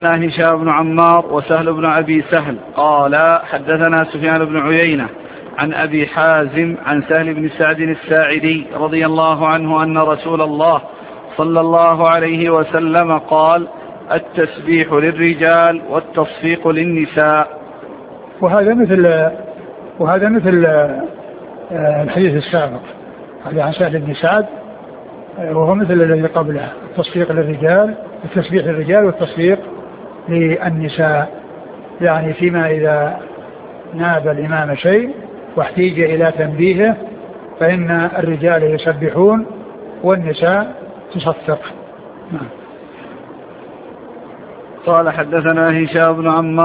هشام بن عمار وسهل بن أبي سهل قال حدثنا سفيان بن عيينة عن أبي حازم عن سهل بن سعد الساعدي رضي الله عنه أن رسول الله صلى الله عليه وسلم قال: التسبيح للرجال والتصفيق للنساء. وهذا مثل الحديث السابق، هذا عن سهل بن سعد، وهو مثل الذي قبله، التصفيق للرجال، التسبيح للرجال والتصفيق للنساء، يعني فيما إذا ناب الإمام شيء واحتيج إلى تنبيهه فإن الرجال يسبحون والنساء تصفق. قال حدثنا هشام بن عمار